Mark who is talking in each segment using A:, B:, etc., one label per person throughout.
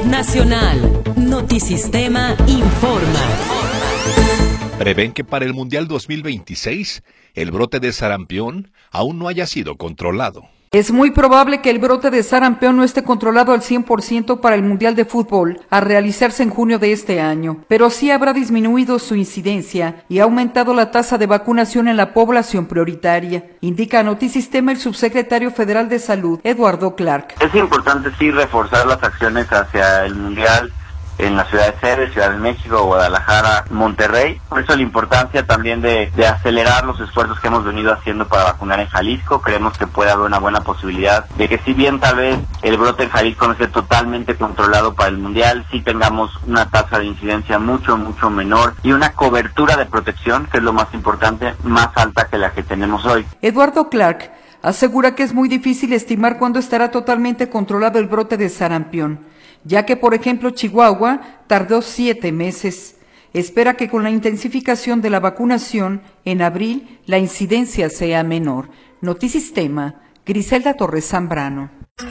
A: Nacional. Notisistema informa.
B: Prevén que para el Mundial 2026 el brote de sarampión aún no haya sido controlado.
C: Es muy probable que el brote de sarampión no esté controlado al 100% para el Mundial de Fútbol a realizarse en junio de este año, pero sí habrá disminuido su incidencia y ha aumentado la tasa de vacunación en la población prioritaria, indica a Notisistema el subsecretario federal de Salud, Eduardo Clark.
D: Es importante sí reforzar las acciones hacia el Mundial en la ciudad de sede, Ciudad de México, Guadalajara, Monterrey. Por eso la importancia también de acelerar los esfuerzos que hemos venido haciendo para vacunar en Jalisco. Creemos que puede haber una buena posibilidad de que si bien tal vez el brote en Jalisco no esté totalmente controlado para el Mundial, sí tengamos una tasa de incidencia mucho menor y una cobertura de protección, que es lo más importante, más alta que la que tenemos hoy.
C: Eduardo Clark asegura que es muy difícil estimar cuándo estará totalmente controlado el brote de sarampión, ya que, por ejemplo, Chihuahua tardó 7 meses. Espera que con la intensificación de la vacunación, en abril, la incidencia sea menor. Notisistema, Griselda Torres Zambrano.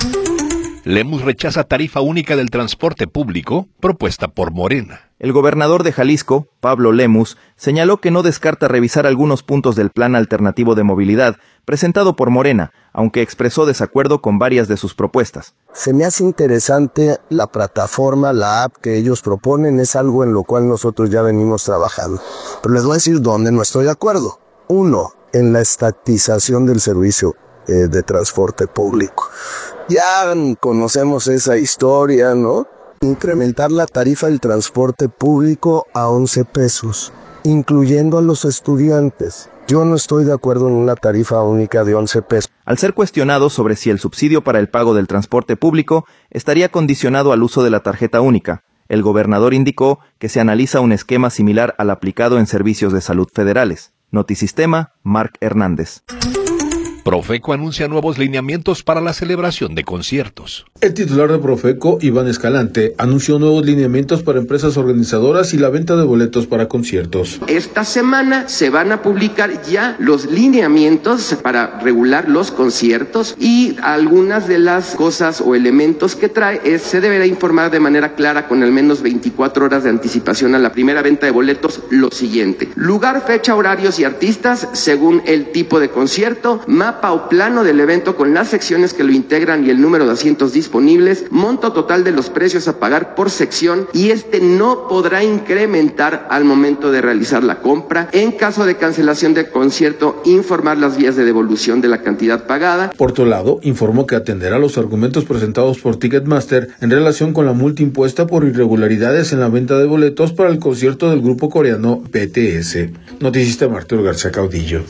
B: Lemus rechaza tarifa única del transporte público propuesta por Morena.
E: El gobernador de Jalisco, Pablo Lemus, señaló que no descarta revisar algunos puntos del Plan Alternativo de Movilidad presentado por Morena, aunque expresó desacuerdo con varias de sus propuestas.
F: Se me hace interesante la plataforma, la app que ellos proponen, es algo en lo cual nosotros ya venimos trabajando. Pero les voy a decir dónde no estoy de acuerdo. 1, en la estatización del servicio de transporte público. Ya conocemos esa historia, ¿no? Incrementar la tarifa del transporte público a 11 pesos, incluyendo a los estudiantes. Yo no estoy de acuerdo en una tarifa única de 11 pesos.
E: Al ser cuestionado sobre si el subsidio para el pago del transporte público estaría condicionado al uso de la tarjeta única, el gobernador indicó que se analiza un esquema similar al aplicado en servicios de salud federales. Notisistema, Marc Hernández.
B: Profeco anuncia nuevos lineamientos para la celebración de conciertos.
G: El titular de Profeco, Iván Escalante, anunció nuevos lineamientos para empresas organizadoras y la venta de boletos para conciertos.
H: Esta semana se van a publicar ya los lineamientos para regular los conciertos y algunas de las cosas o elementos que trae se deberá informar de manera clara con al menos 24 horas de anticipación a la primera venta de boletos lo siguiente: lugar, fecha, horarios y artistas según el tipo de concierto, mapa o plano del evento con las secciones que lo integran y el número de asientos disponibles, monto total de los precios a pagar por sección y no podrá incrementar al momento de realizar la compra. En caso de cancelación del concierto, informar las vías de devolución de la cantidad pagada.
G: Por otro lado, informó que atenderá los argumentos presentados por Ticketmaster en relación con la multa impuesta por irregularidades en la venta de boletos para el concierto del grupo coreano BTS. Noticista Arturo García Caudillo.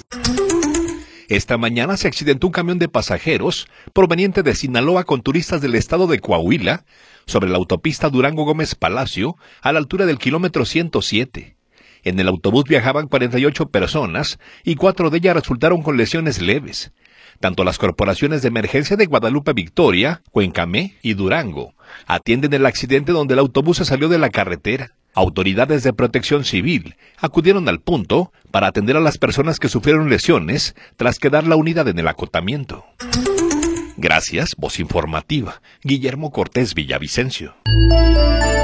B: Esta mañana se accidentó un camión de pasajeros proveniente de Sinaloa con turistas del estado de Coahuila sobre la autopista Durango Gómez Palacio a la altura del kilómetro 107. En el autobús viajaban 48 personas y 4 de ellas resultaron con lesiones leves. Tanto las corporaciones de emergencia de Guadalupe Victoria, Cuencamé y Durango atienden el accidente donde el autobús se salió de la carretera. Autoridades de protección civil acudieron al punto para atender a las personas que sufrieron lesiones tras quedar la unidad en el acotamiento. Gracias, Voz Informativa, Guillermo Cortés Villavicencio.